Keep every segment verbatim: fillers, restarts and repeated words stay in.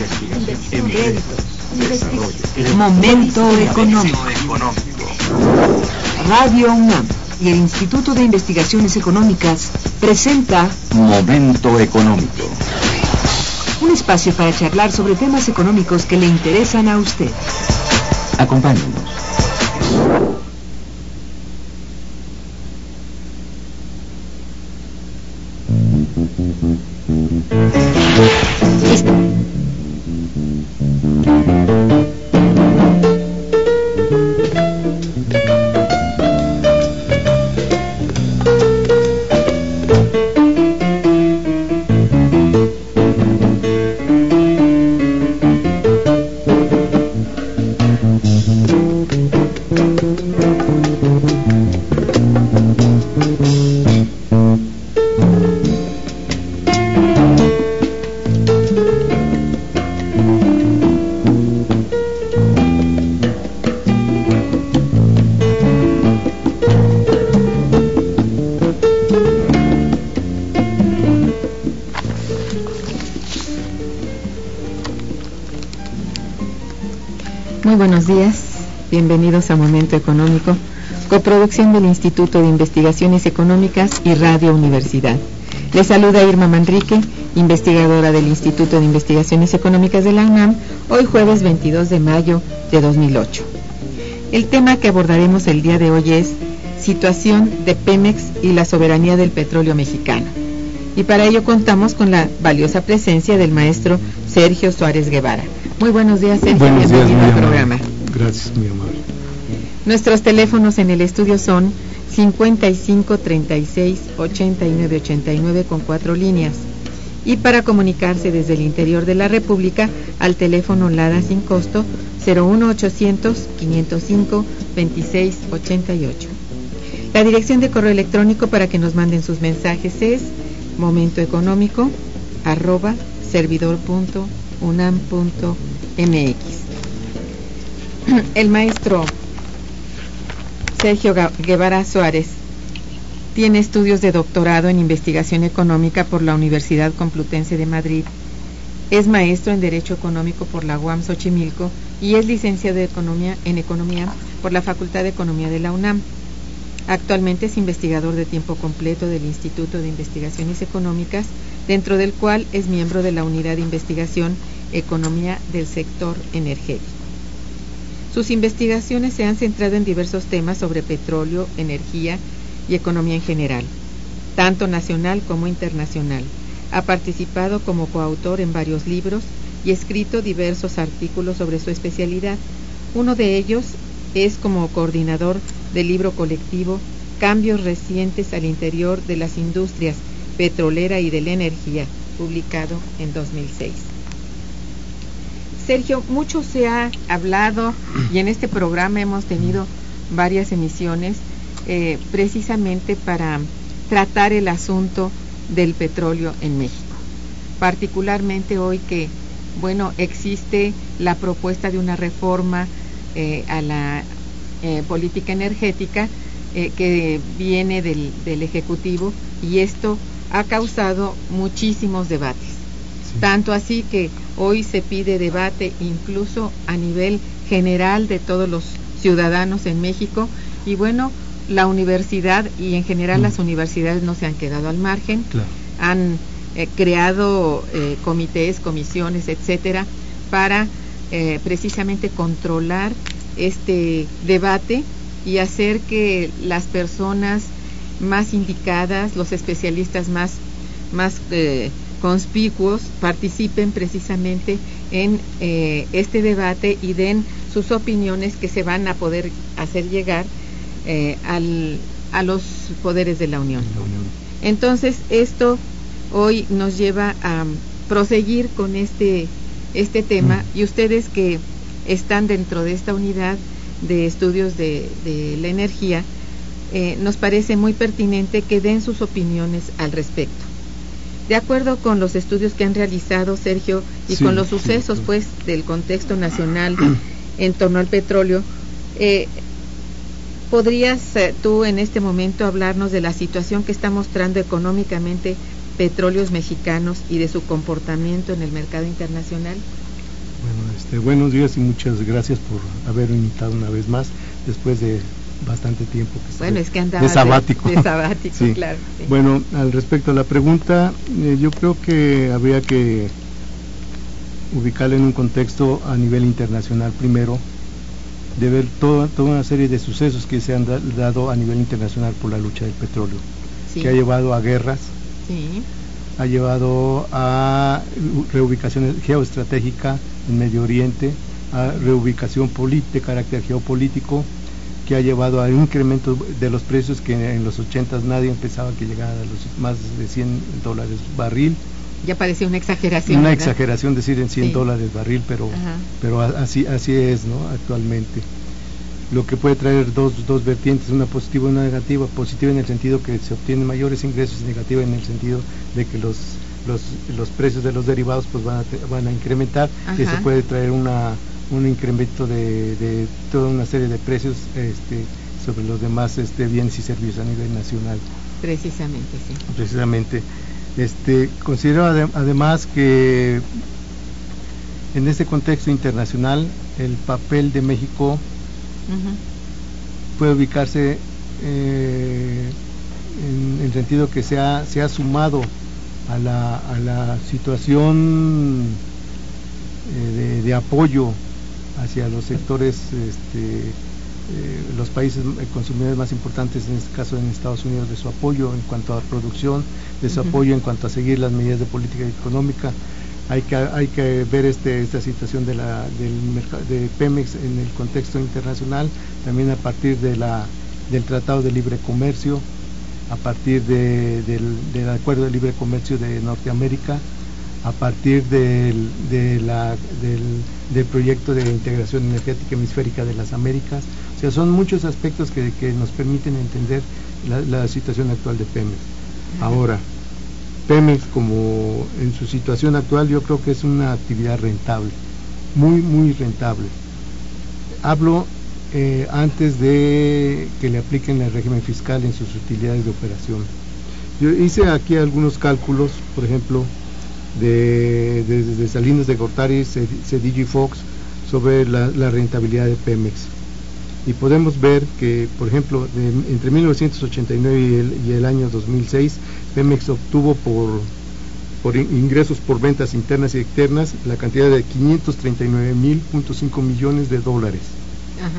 investigación, desarrollo, momento económico. Radio UNAM y el Instituto de Investigaciones Económicas presenta Momento Económico. Un espacio para charlar sobre temas económicos que le interesan a usted. Acompáñenos. Buenos días, bienvenidos a Momento Económico, coproducción del Instituto de Investigaciones Económicas y Radio Universidad. Les saluda Irma Manrique, investigadora del Instituto de Investigaciones Económicas de la UNAM, hoy jueves veintidós de mayo de dos mil ocho. El tema que abordaremos el día de hoy es situación de Pemex y la soberanía del petróleo mexicano. Y para ello contamos con la valiosa presencia del maestro Sergio Suárez Guevara. Muy buenos días, Sergio. Buenos días, bienvenido al programa. Gracias, muy amable. Nuestros teléfonos en el estudio son cincuenta y cinco, treinta y seis, ochenta y nueve, ochenta y nueve con cuatro líneas. Y para comunicarse desde el interior de la República, al teléfono LADA sin costo cero uno ochocientos, quinientos cinco, veintiséis ochenta y ocho. La dirección de correo electrónico para que nos manden sus mensajes es momentoeconómico arroba servidor punto unam punto mx. El maestro Sergio Guevara Suárez tiene estudios de doctorado en investigación económica por la Universidad Complutense de Madrid, es maestro en Derecho Económico por la U A M Xochimilco y es licenciado de economía, en Economía por la Facultad de Economía de la UNAM. Actualmente es investigador de tiempo completo del Instituto de Investigaciones Económicas, dentro del cual es miembro de la Unidad de Investigación Economía del Sector Energético. Sus investigaciones se han centrado en diversos temas sobre petróleo, energía y economía en general, tanto nacional como internacional. Ha participado como coautor en varios libros y escrito diversos artículos sobre su especialidad. Uno de ellos es como coordinador del libro colectivo Cambios recientes al interior de las industrias petrolera y de la energía, publicado en dos mil seis. Sergio, mucho se ha hablado y en este programa hemos tenido varias emisiones eh, precisamente para tratar el asunto del petróleo en México. Particularmente hoy que, bueno, existe la propuesta de una reforma eh, a la eh, política energética eh, que viene del, del Ejecutivo, y esto ha causado muchísimos debates. Sí. Tanto así que hoy se pide debate incluso a nivel general de todos los ciudadanos en México, y bueno, la universidad y en general mm. las universidades no se han quedado al margen, claro. han eh, creado eh, comités, comisiones, etcétera, para eh, precisamente controlar este debate y hacer que las personas más indicadas, los especialistas más, más eh, conspicuos, participen precisamente en eh, este debate y den sus opiniones que se van a poder hacer llegar eh, al, a los poderes de la Unión. Entonces, esto hoy nos lleva a proseguir con este, este tema, y ustedes que están dentro de esta unidad de estudios de, de la energía, eh, nos parece muy pertinente que den sus opiniones al respecto. De acuerdo con los estudios que han realizado, Sergio, y sí, con los sucesos, sí, sí. pues, del contexto nacional en torno al petróleo, eh, ¿podrías eh, tú en este momento hablarnos de la situación que está mostrando económicamente Petróleos Mexicanos y de su comportamiento en el mercado internacional? Este, buenos días y muchas gracias por haber invitado una vez más después de bastante tiempo que bueno, es que de sabático. De, de sabático, sí. Claro. Sí. Bueno, al respecto a la pregunta, eh, yo creo que habría que ubicarla en un contexto a nivel internacional primero, de ver toda, toda una serie de sucesos que se han da, dado a nivel internacional por la lucha del petróleo, sí. que ha llevado a guerras, sí. ha llevado a reubicación geoestratégica en Medio Oriente, a reubicación de carácter geopolítico, que ha llevado a un incremento de los precios que en los ochentas nadie pensaba que llegara a los más de cien dólares barril. Ya parecía una exageración. Una ¿verdad? exageración decir en cien sí. dólares barril, pero Ajá. pero así así es, ¿no? Actualmente. Lo que puede traer dos, dos vertientes, una positiva y una negativa. Positiva en el sentido que se obtienen mayores ingresos, y negativa en el sentido de que los los, los precios de los derivados pues van a, van a incrementar. Ajá. Eso puede traer una un incremento de, de toda una serie de precios este, sobre los demás este, bienes y servicios a nivel nacional. Precisamente, sí. Precisamente. Este, considero adem además que en este contexto internacional el papel de México uh-huh. puede ubicarse eh, en el sentido que se ha, se ha sumado a la, a la situación eh, de, de apoyo hacia los sectores, este, eh, los países consumidores más importantes, en este caso en Estados Unidos, de su apoyo en cuanto a producción, de su uh-huh. apoyo en cuanto a seguir las medidas de política económica. Hay que hay que ver este esta situación de la del mercado de Pemex en el contexto internacional, también a partir de la del Tratado de Libre Comercio, a partir de, del, del Acuerdo de Libre Comercio de Norteamérica, a partir del, de la, del, del proyecto de integración energética hemisférica de las Américas. O sea, son muchos aspectos que, que nos permiten entender la, la situación actual de Pemex. Ahora, Pemex, como en su situación actual, yo creo que es una actividad rentable, muy, muy rentable. Hablo eh, antes de que le apliquen el régimen fiscal en sus utilidades de operación. Yo hice aquí algunos cálculos, por ejemplo, de, de, de Salinas de Gortari, Cedillo y Fox, sobre la, la rentabilidad de Pemex. Y podemos ver que, por ejemplo, de, entre mil novecientos ochenta y nueve y el, y el año dos mil seis, Pemex obtuvo por, por ingresos por ventas internas y externas la cantidad de quinientos treinta y nueve mil punto cinco millones de dólares. Ajá.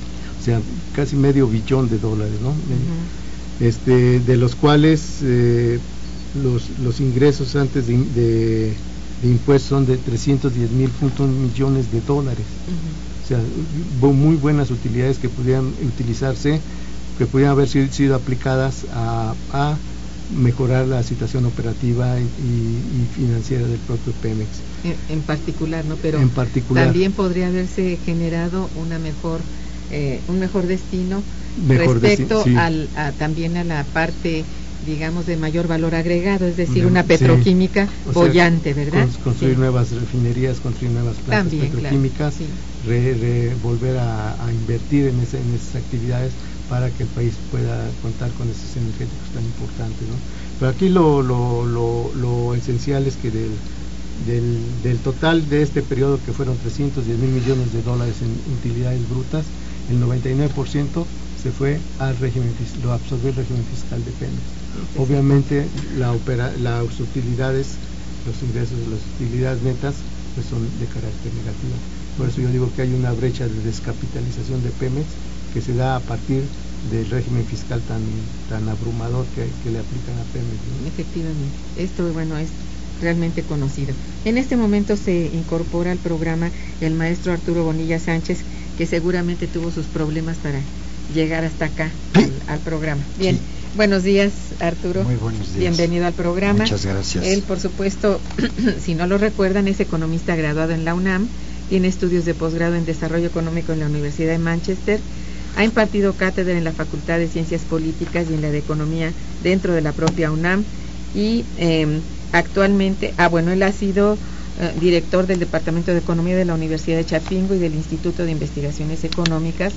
O sea, casi medio billón de dólares, ¿no? Uh-huh. Este, de los cuales eh, los, los ingresos antes de, de, de impuestos son de trescientos diez mil millones de dólares. Uh-huh. O sea, hubo muy buenas utilidades que pudieran utilizarse, que pudieran haber sido, sido aplicadas a, a mejorar la situación operativa y, y financiera del propio Pemex. En, en particular, ¿no? Pero en particular, también podría haberse generado una mejor, eh, un mejor destino mejor respecto desti sí. al, a, también a la parte, digamos, de mayor valor agregado, es decir, una petroquímica sí. bollante, ¿verdad? Con, construir sí. nuevas refinerías, construir nuevas plantas También, petroquímicas, claro. sí. re, re, volver a, a invertir en, ese, en esas actividades para que el país pueda contar con esos energéticos tan importantes, ¿no? Pero aquí lo, lo, lo, lo esencial es que del, del, del total de este periodo, que fueron trescientos diez mil millones de dólares en utilidades brutas, el noventa y nueve por ciento se fue al régimen, lo absorbió el régimen fiscal de Pemex. Obviamente la opera, las utilidades, los ingresos de las utilidades netas pues son de carácter negativo. Por eso yo digo que hay una brecha de descapitalización de Pemex que se da a partir del régimen fiscal tan tan abrumador que, que le aplican a Pemex, ¿no? Efectivamente, esto bueno es realmente conocido. En este momento se incorpora al programa el maestro Arturo Bonilla Sánchez, que seguramente tuvo sus problemas para llegar hasta acá al, al programa. Bien, sí. Buenos días, Arturo. Muy buenos días. Bienvenido al programa. Muchas gracias. Él, por supuesto, si no lo recuerdan, es economista graduado en la UNAM, tiene estudios de posgrado en Desarrollo Económico en la Universidad de Manchester, ha impartido cátedra en la Facultad de Ciencias Políticas y en la de Economía dentro de la propia UNAM y eh, actualmente, ah bueno, él ha sido eh, director del Departamento de Economía de la Universidad de Chapingo y del Instituto de Investigaciones Económicas,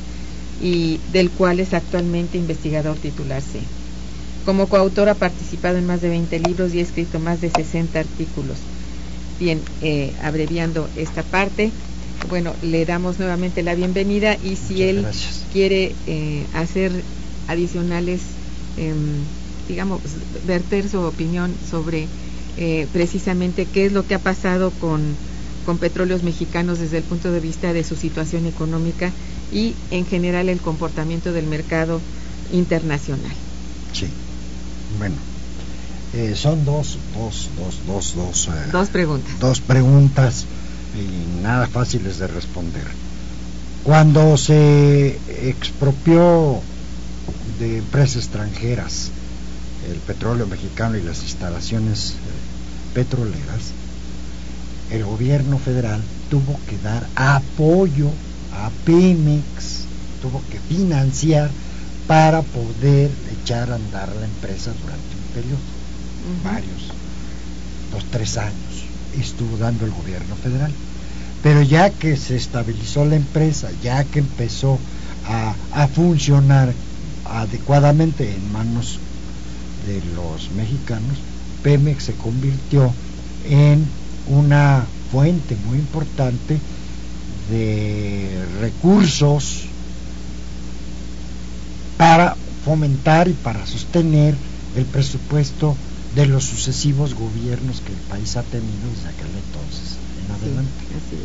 y del cual es actualmente investigador titular C. Como coautor ha participado en más de veinte libros y ha escrito más de sesenta artículos. Bien, eh, abreviando esta parte, bueno, le damos nuevamente la bienvenida y si Muchas él gracias. quiere eh, hacer adicionales, eh, digamos, verter su opinión sobre eh, precisamente qué es lo que ha pasado con, con Petróleos Mexicanos desde el punto de vista de su situación económica y en general el comportamiento del mercado internacional. Sí, bueno, eh, son dos, dos, dos, dos, dos, eh, Dos preguntas. dos preguntas y nada fáciles de responder. Cuando se expropió de empresas extranjeras el petróleo mexicano y las instalaciones eh, petroleras, el gobierno federal tuvo que dar apoyo a Pemex, tuvo que financiar para poder echar a andar la empresa durante un periodo, uh-huh. varios, dos, tres años, estuvo dando el gobierno federal. Pero ya que se estabilizó la empresa, ya que empezó a, a funcionar adecuadamente en manos de los mexicanos, Pemex se convirtió en una fuente muy importante de recursos para fomentar y para sostener el presupuesto de los sucesivos gobiernos que el país ha tenido desde aquel entonces en adelante. Sí,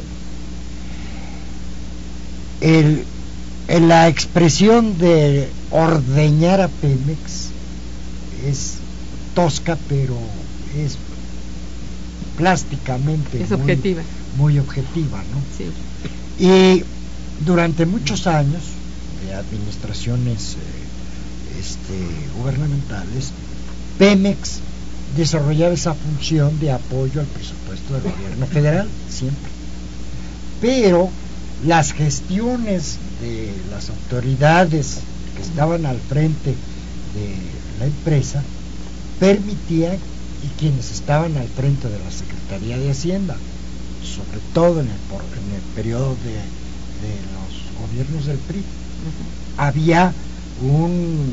así es. El, el, la expresión de ordeñar a Pemex es tosca, pero es plásticamente es muy, objetiva. muy objetiva, ¿no? Sí. Y durante muchos años de administraciones eh, este, gubernamentales, Pemex desarrollaba esa función de apoyo al presupuesto del gobierno federal, siempre. Pero las gestiones de las autoridades que estaban al frente de la empresa permitían, y quienes estaban al frente de la Secretaría de Hacienda, sobre todo en el, por, en el periodo de, de los gobiernos del P R I, uh-huh. había un,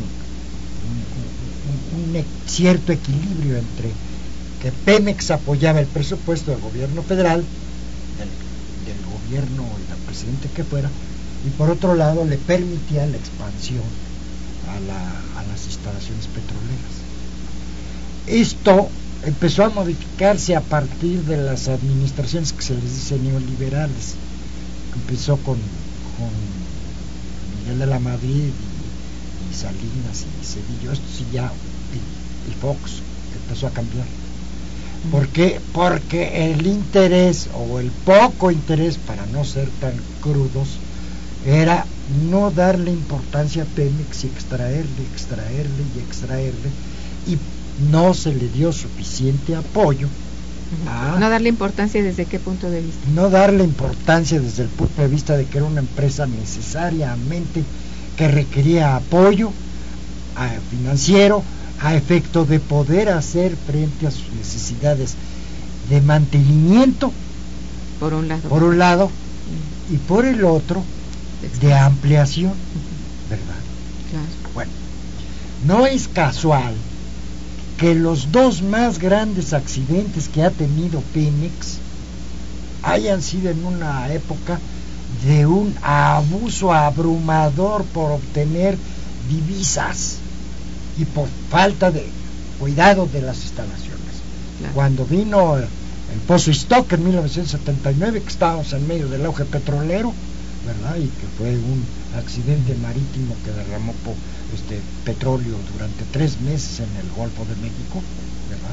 un, un cierto equilibrio entre que Pemex apoyaba el presupuesto del gobierno federal, del, del gobierno y del presidente que fuera, y por otro lado le permitía la expansión a, la, a las instalaciones petroleras. Esto empezó a modificarse a partir de las administraciones que se les dice neoliberales. Empezó con, con Miguel de la Madrid y, y Salinas y Cedillo. Esto sí ya, y, y Fox empezó a cambiar. ¿Por qué? Porque el interés o el poco interés, para no ser tan crudos, era no darle importancia a Pemex y extraerle, extraerle y extraerle, y no se le dio suficiente apoyo. A, no darle importancia desde qué punto de vista. No darle importancia desde el punto de vista de que era una empresa necesariamente que requería apoyo a, financiero a efecto de poder hacer frente a sus necesidades de mantenimiento por un lado, por un lado uh-huh. y por el otro de ampliación, uh-huh. ¿verdad? Claro. Bueno, no es casual que los dos más grandes accidentes que ha tenido Pemex hayan sido en una época de un abuso abrumador por obtener divisas y por falta de cuidado de las instalaciones. Claro. Cuando vino el, el Pozo Stock en mil novecientos setenta y nueve, que estábamos en medio del auge petrolero, ¿verdad? Y que fue un accidente marítimo que derramó po, este petróleo durante tres meses en el Golfo de México, ¿verdad?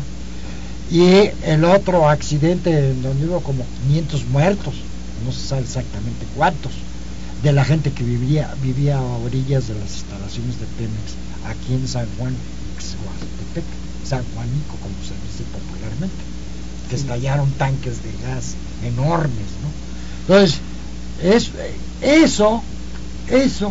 Y el otro accidente en donde hubo como quinientos muertos, no se sabe exactamente cuántos, de la gente que vivía vivía a orillas de las instalaciones de Pemex aquí en San Juan, Ixhuastepec, San Juanico, como se dice popularmente, que estallaron tanques de gas enormes, ¿no? Entonces, es, eso, eso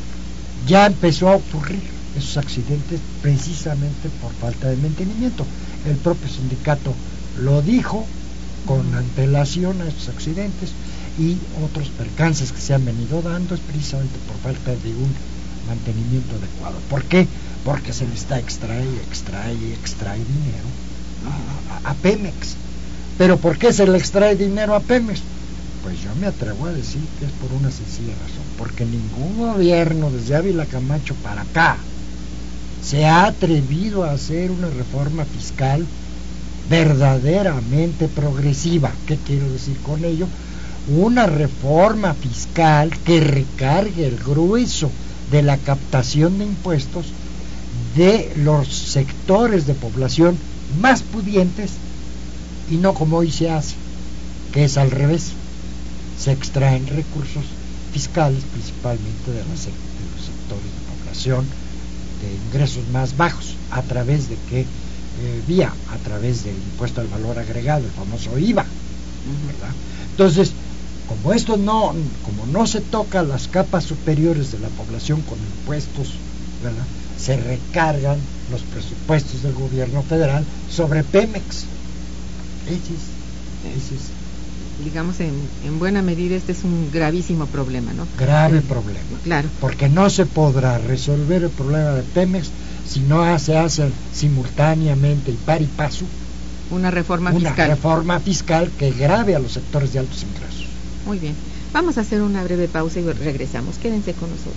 ya empezó a ocurrir, esos accidentes, precisamente por falta de mantenimiento. El propio sindicato lo dijo con antelación a estos accidentes, y otros percances que se han venido dando es precisamente por falta de un mantenimiento adecuado. ¿Por qué? Porque se le está extrae, extrae, extrae dinero a, a, a Pemex. ¿Pero por qué se le extrae dinero a Pemex? Pues yo me atrevo a decir que es por una sencilla razón, porque ningún gobierno desde Ávila Camacho para acá se ha atrevido a hacer una reforma fiscal verdaderamente progresiva. ¿Qué quiero decir con ello? Una reforma fiscal que recargue el grueso de la captación de impuestos de los sectores de población más pudientes, y no como hoy se hace, que es al revés. Se extraen recursos fiscales principalmente de los, de los sectores de población de ingresos más bajos. ¿A través de qué eh, vía? A través del impuesto al valor agregado, el famoso I V A, ¿verdad? Entonces, como esto no, como no se toca las capas superiores de la población con impuestos, ¿verdad?, se recargan los presupuestos del gobierno federal sobre Pemex. Ese es, ese es. Digamos, en, en buena medida este es un gravísimo problema, ¿no? Grave eh, problema. Claro. Porque no se podrá resolver el problema de Pemex si no se hace simultáneamente y par y paso una reforma una fiscal. reforma fiscal que grave a los sectores de altos ingresos. Muy bien. Vamos a hacer una breve pausa y regresamos. Quédense con nosotros.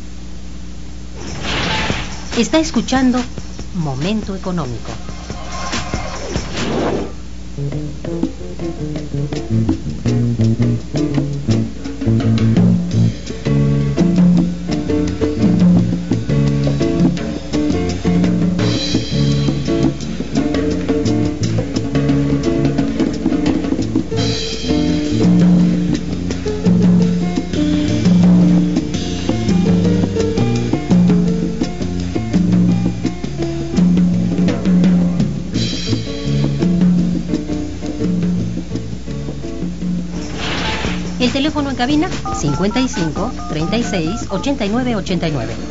Está escuchando Momento Económico. El teléfono en cabina cincuenta y cinco, treinta y seis, ochenta y nueve, ochenta y nueve.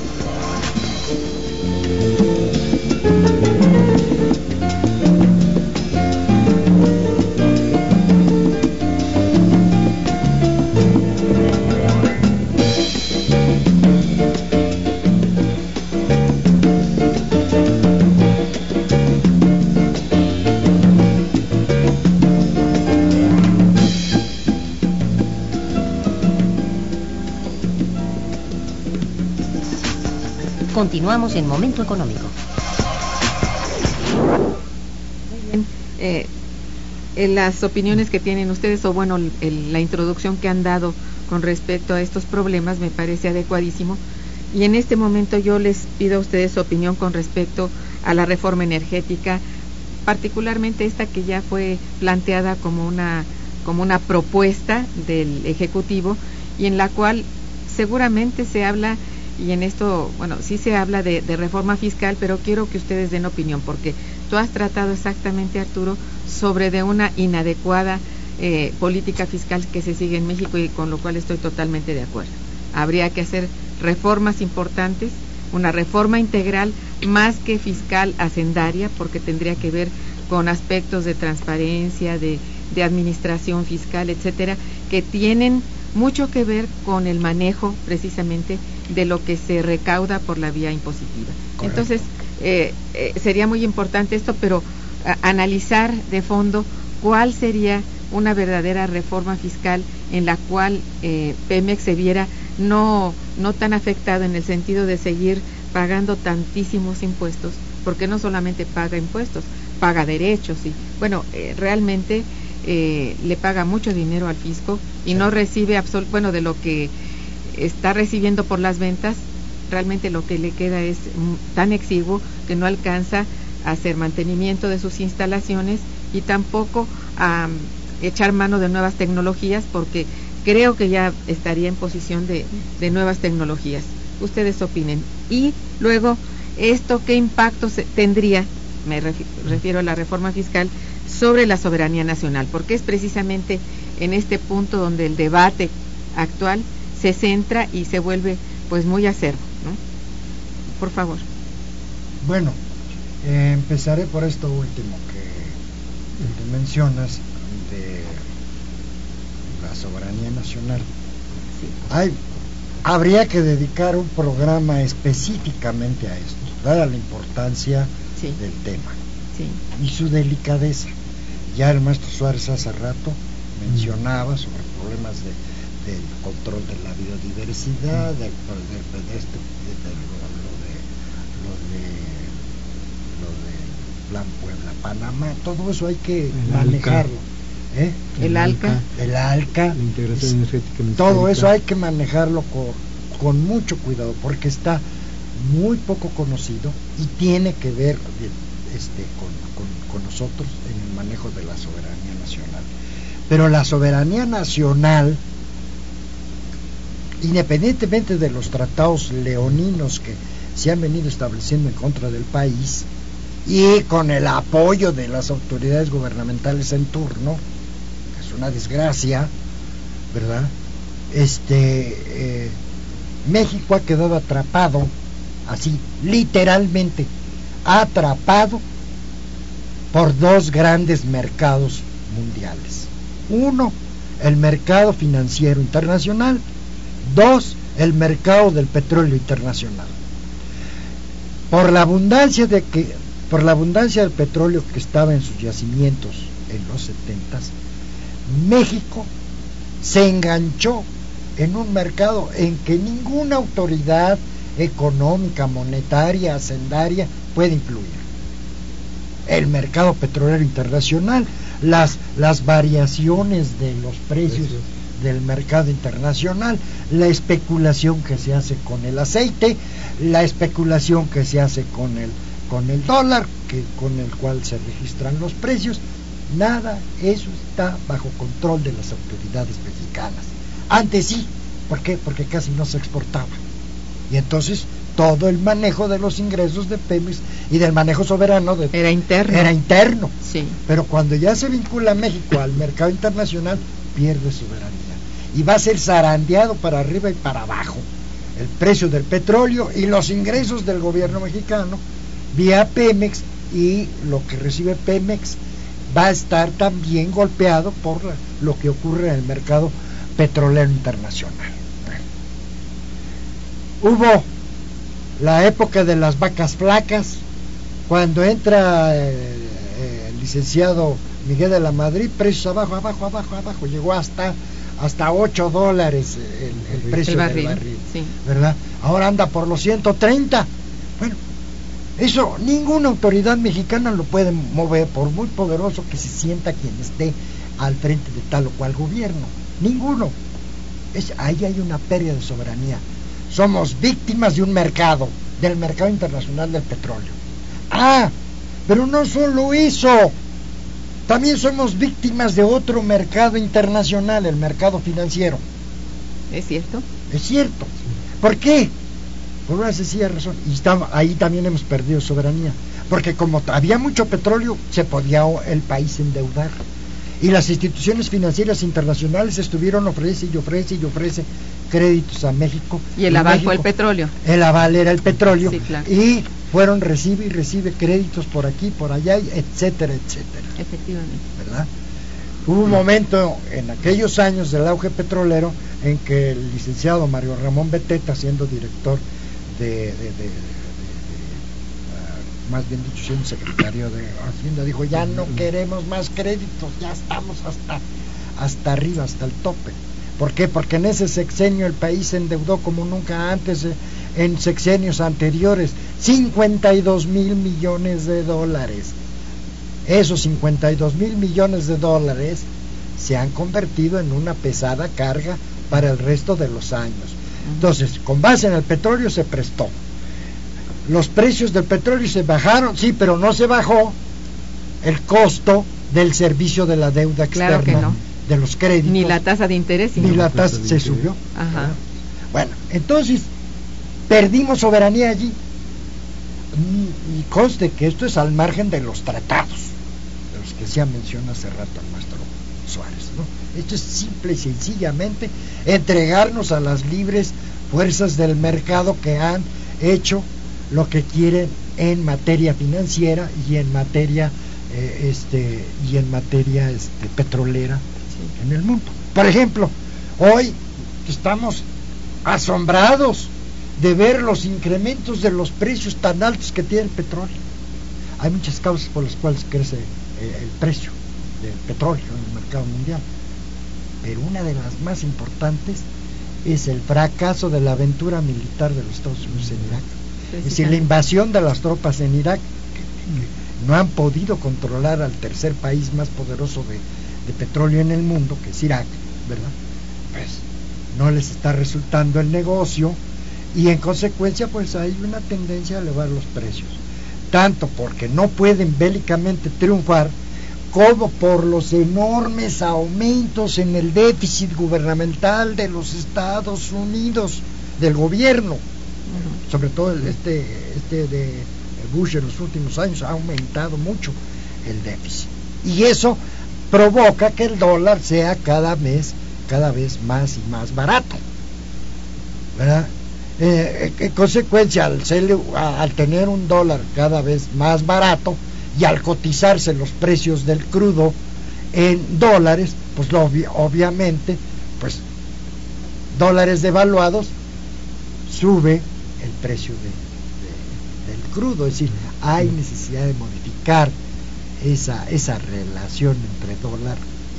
Continuamos en Momento Económico. Muy bien. Eh, en las opiniones que tienen ustedes, o bueno, el, la introducción que han dado con respecto a estos problemas me parece adecuadísimo. Y en este momento yo les pido a ustedes su opinión con respecto a la reforma energética, particularmente esta que ya fue planteada como una, como una propuesta del Ejecutivo, y en la cual seguramente se habla. Y en esto, bueno, sí se habla de, de reforma fiscal, pero quiero que ustedes den opinión, porque tú has tratado exactamente, Arturo, sobre de una inadecuada eh, política fiscal que se sigue en México, y con lo cual estoy totalmente de acuerdo. Habría que hacer reformas importantes, una reforma integral más que fiscal hacendaria, porque tendría que ver con aspectos de transparencia, de, de administración fiscal, etcétera, que tienen mucho que ver con el manejo precisamente de lo que se recauda por la vía impositiva. Correcto. Entonces, eh, eh, sería muy importante esto, pero a, analizar de fondo cuál sería una verdadera reforma fiscal en la cual eh, Pemex se viera no, no tan afectado en el sentido de seguir pagando tantísimos impuestos, porque no solamente paga impuestos, paga derechos, y bueno, eh, realmente eh, le paga mucho dinero al fisco y sí. no recibe absol bueno, de lo que está recibiendo por las ventas, realmente lo que le queda es tan exiguo que no alcanza a hacer mantenimiento de sus instalaciones y tampoco a um, echar mano de nuevas tecnologías, porque creo que ya estaría en posición de, de nuevas tecnologías. Ustedes opinen. Y luego, ¿esto qué impacto se, tendría, me refiero a la reforma fiscal, sobre la soberanía nacional? Porque es precisamente en este punto donde el debate actual se centra y se vuelve pues muy acerbo, ¿no? Por favor. Bueno, eh, empezaré por esto último que, que mencionas, de la soberanía nacional. Sí. Hay, habría que dedicar un programa específicamente a esto, dada la importancia sí. del tema sí. y su delicadeza. Ya el maestro Suárez hace rato mencionaba sobre el problemas de, del control de la biodiversidad, de, de, de, este, de, de lo, lo de lo de lo del Plan Puebla-Panamá, todo eso hay que El manejarlo. ¿Eh? El ALCA. El ALCA, La integración energética. todo histórica. eso hay que manejarlo con, con mucho cuidado, porque está muy poco conocido y tiene que ver este, con, con, con nosotros en el manejo de la soberanía nacional. Pero la soberanía nacional, independientemente de los tratados leoninos que se han venido estableciendo en contra del país y con el apoyo de las autoridades gubernamentales en turno, que es una desgracia, ¿verdad? Este eh, México ha quedado atrapado, así, literalmente atrapado por dos grandes mercados mundiales. Uno, el mercado financiero internacional. Dos, el mercado del petróleo internacional. Por la abundancia de que, por la abundancia del petróleo que estaba en sus yacimientos en los setentas, México se enganchó en un mercado en que ninguna autoridad económica, monetaria, hacendaria puede influir. El mercado petrolero internacional, las, las variaciones de los precios del mercado internacional, la especulación que se hace con el aceite, la especulación que se hace con el, con el dólar, que, con el cual se registran los precios, nada, eso está bajo control de las autoridades mexicanas. Antes sí, ¿por qué? Porque casi no se exportaba. Y entonces todo el manejo de los ingresos de Pemex y del manejo soberano de, era interno. Era interno. Sí. Pero cuando ya se vincula México al mercado internacional, pierde soberanía. Y va a ser zarandeado para arriba y para abajo el precio del petróleo y los ingresos del gobierno mexicano vía Pemex, y lo que recibe Pemex va a estar también golpeado por lo que ocurre en el mercado petrolero internacional. Hubo la época de las vacas flacas, cuando entra eh, eh, el licenciado Miguel de la Madrid, precios abajo, abajo, abajo, abajo, llegó hasta hasta ocho dólares el, el precio el barril, del barril, sí. ¿verdad? Ahora anda por los ciento treinta. Bueno, eso ninguna autoridad mexicana lo puede mover, por muy poderoso que se sienta quien esté al frente de tal o cual gobierno. Ninguno. Es, ahí hay una pérdida de soberanía. Somos víctimas de un mercado, del mercado internacional del petróleo. Ah, pero no solo eso, también somos víctimas de otro mercado internacional, el mercado financiero. ¿Es cierto? Es cierto. ¿Por qué? Por una sencilla razón. Y está, ahí también hemos perdido soberanía. Porque como había mucho petróleo, se podía el país endeudar. Y las instituciones financieras internacionales estuvieron ofrece y ofrece y ofrece créditos a México. Y el y aval México, fue el petróleo. El aval era el petróleo. Sí, claro. Y fueron recibe y recibe créditos por aquí, por allá, etcétera, etcétera. Efectivamente. ¿Verdad? Hubo un momento en aquellos años del auge petrolero en que el licenciado Mario Ramón Beteta, siendo director de, de, de, de, de, de uh, más bien dicho siendo secretario de Hacienda, dijo: ya no queremos más créditos, ya estamos hasta hasta arriba, hasta el tope. ¿Por qué? Porque en ese sexenio el país se endeudó como nunca antes, en sexenios anteriores, cincuenta y dos mil millones de dólares. Esos cincuenta y dos mil millones de dólares se han convertido en una pesada carga para el resto de los años. Entonces, con base en el petróleo se prestó. Los precios del petróleo se bajaron, sí, pero no se bajó el costo del servicio de la deuda externa, claro que no. De los créditos. Ni la tasa de interés. Ni no. la tasa se subió. Ajá. Bueno, entonces perdimos soberanía allí. Y conste que esto es al margen de los tratados, de los que ya mencionó hace rato el maestro Suárez, ¿no? Esto es simple y sencillamente entregarnos a las libres fuerzas del mercado que han hecho lo que quieren en materia financiera y en materia eh, este y en materia este, petrolera, sí, en el mundo. Por ejemplo, hoy estamos asombrados de ver los incrementos de los precios tan altos que tiene el petróleo. Hay muchas causas por las cuales crece eh, el precio del petróleo en el mercado mundial. pero una de las más importantes es el fracaso de la aventura militar de los Estados Unidos en Irak. Es decir, la invasión de las tropas en Irak, que no han podido controlar al tercer país más poderoso de, de petróleo en el mundo, que es Irak, ¿verdad? Pues no les está resultando el negocio, y en consecuencia pues hay una tendencia a elevar los precios, tanto porque no pueden bélicamente triunfar, como por los enormes aumentos en el déficit gubernamental de los Estados Unidos, del gobierno. Uh-huh. Sobre todo el, este, este de Bush en los últimos años ha aumentado mucho el déficit, y eso provoca que el dólar sea cada mes cada vez más y más barato, ¿verdad? Eh, en consecuencia, al, ser, al tener un dólar cada vez más barato y al cotizarse los precios del crudo en dólares, pues lo, obviamente, pues dólares devaluados, sube el precio de, de, del crudo. Es decir, hay necesidad de modificar esa, esa relación entre dólar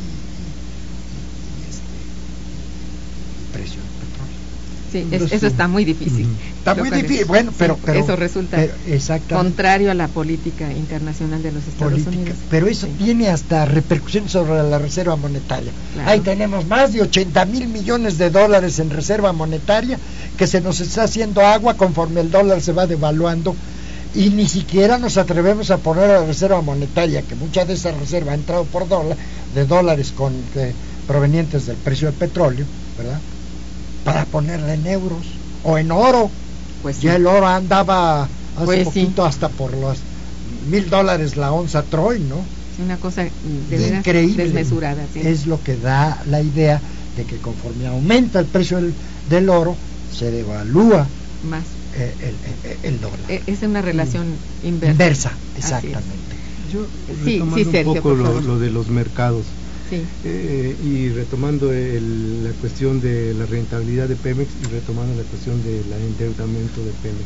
precio del petróleo. Sí, es, eso está muy difícil. Está muy difícil, bueno, pero, sí, pero eso resulta pero, contrario a la política internacional de los Estados política, Unidos. Pero eso sí. tiene hasta repercusiones sobre la reserva monetaria. Claro. Ahí tenemos más de ochenta mil millones de dólares en reserva monetaria que se nos está haciendo agua conforme el dólar se va devaluando, y ni siquiera nos atrevemos a poner a la reserva monetaria, que mucha de esa reserva ha entrado por dólar, de dólares con eh, provenientes del precio del petróleo, ¿verdad?, para ponerla en euros o en oro. Pues sí. Ya el oro andaba hace pues poquito sí. hasta por los mil dólares la onza Troy, ¿no? Sí, una cosa de increíble, desmesurada. Sí. Es lo que da la idea de que conforme aumenta el precio del, del oro, se devalúa más eh, el, el, el dólar. Es una relación mm. inversa. Inversa, exactamente. Yo sí, retomando sí, Sergio, un poco lo, lo de los mercados. Sí. Eh, y retomando el, la cuestión de la rentabilidad de Pemex y retomando la cuestión del endeudamiento de Pemex,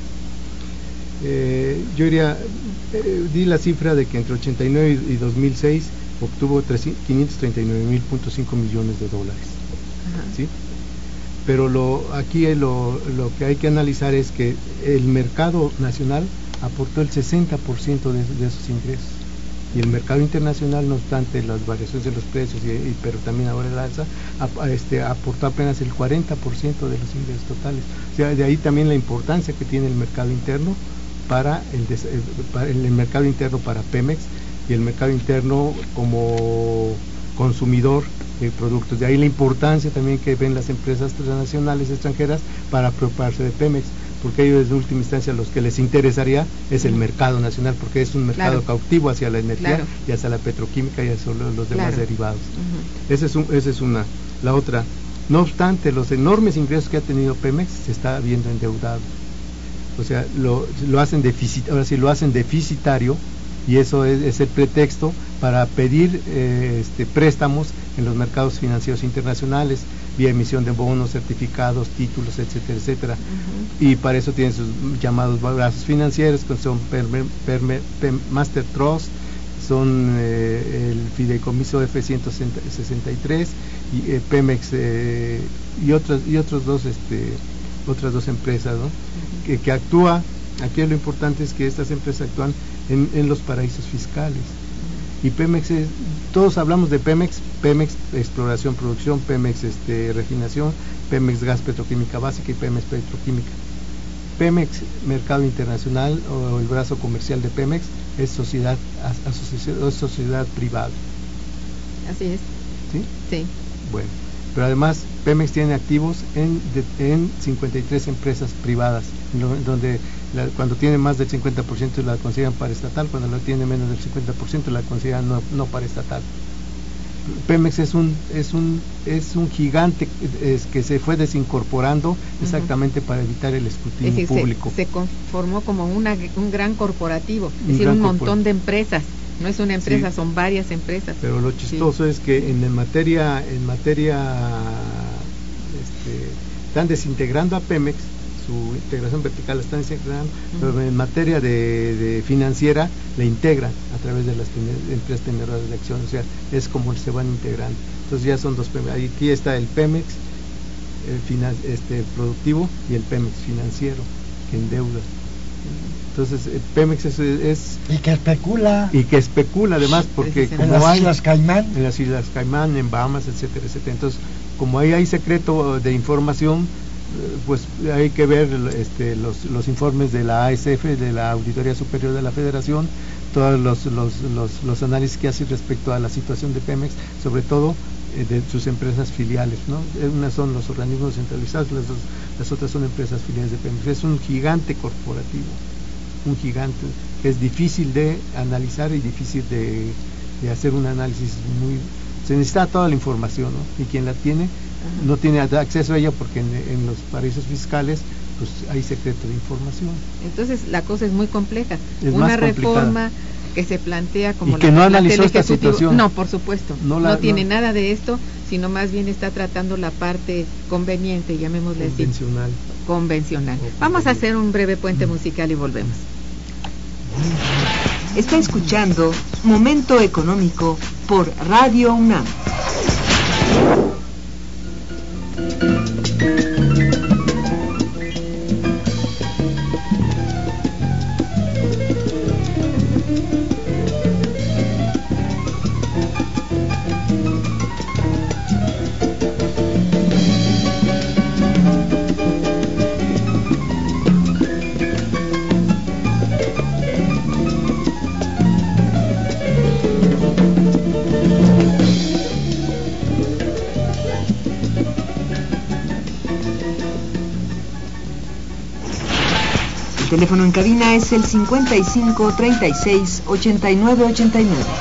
eh, yo diría, eh, di la cifra de que entre ochenta y nueve y dos mil seis obtuvo quinientos treinta y nueve mil punto cinco millones de dólares. Ajá. ¿Sí? Pero lo, aquí lo, lo que hay que analizar es que el mercado nacional aportó el sesenta por ciento de, de esos ingresos, y el mercado internacional, no obstante las variaciones de los precios, y, y, pero también ahora el alza, a, este, aportó apenas el cuarenta por ciento de los ingresos totales. O sea, de ahí también la importancia que tiene el mercado interno para el, des, para el, el mercado interno para Pemex, y el mercado interno como consumidor de productos. De ahí la importancia también que ven las empresas transnacionales extranjeras para preocuparse de Pemex, porque a ellos, en última instancia, los que les interesaría es el mercado nacional, porque es un mercado claro. cautivo hacia la energía, claro. y hacia la petroquímica y hacia los demás claro. derivados. Uh-huh. Esa es, un, esa es una. La otra, no obstante los enormes ingresos que ha tenido Pemex, se está viendo endeudado. O sea, lo, lo hacen deficit, ahora sí lo hacen deficitario, y eso es, es el pretexto para pedir eh, este, préstamos en los mercados financieros internacionales, vía emisión de bonos, certificados, títulos, etcétera, etcétera. Uh-huh. Y para eso tienen sus llamados brazos financieros, que son Perme, Perme, Perme, Master Trust, son eh, el fideicomiso F ciento sesenta y tres y eh, Pemex eh, y otras y otros dos este otras dos empresas, ¿no? Uh-huh. que, que actúa. Aquí lo importante es que estas empresas actúan en, en los paraísos fiscales. Y Pemex es, todos hablamos de Pemex, Pemex exploración, producción, Pemex este, refinación, Pemex gas petroquímica básica y Pemex petroquímica. Pemex mercado internacional, o el brazo comercial de Pemex, es sociedad asociación, es sociedad privada. Así es. ¿Sí? Sí. Bueno, pero además Pemex tiene activos en, de, en cincuenta y tres empresas privadas, donde la, cuando tiene más del cincuenta por ciento la consideran paraestatal, cuando la tiene menos del cincuenta por ciento la consideran no, no paraestatal. Pemex es un es un es un gigante es, que se fue desincorporando exactamente uh-huh. para evitar el escrutinio es decir, público. Se, se conformó como una, un gran corporativo, es un decir, un montón de empresas. No es una empresa, sí. son varias empresas. Pero lo chistoso sí. es que en materia en materia este, están desintegrando a Pemex, su integración vertical la están integrando, uh-huh. pero en materia de, de financiera la integran a través de las tener, empresas tenedoras de acción, o sea, es como se van integrando. Entonces ya son dos Pemex, aquí está el Pemex el finan, este, productivo y el Pemex financiero que endeuda. Entonces el Pemex es, es y que especula y que especula además porque en como las hay, Islas Caimán en las Islas Caimán, en Bahamas, etcétera, etcétera. Entonces como ahí hay secreto de información, pues hay que ver este, los, los informes de la A S F, de la Auditoría Superior de la Federación, todos los, los, los, los análisis que hace respecto a la situación de Pemex, sobre todo eh, de sus empresas filiales, ¿no? Unas son los organismos centralizados, las, dos, las otras son empresas filiales de Pemex. Es un gigante corporativo, un gigante que es difícil de analizar y difícil de, de hacer un análisis muy... Se necesita toda la información, ¿no? Y quien la tiene, ajá, no tiene acceso a ella porque en, en los paraísos fiscales pues hay secreto de información. Entonces la cosa es muy compleja. Es Una reforma que se plantea como y que la, no la analizó esta situación. No, por supuesto, no, la, no tiene no. nada de esto, sino más bien está tratando la parte conveniente, llamémosle así. Convencional. Convencional. Vamos a hacer un breve puente musical y volvemos. Está escuchando Momento Económico por Radio UNAM. El teléfono en cabina es el cincuenta y cinco, treinta y seis, ochenta y nueve, ochenta y nueve.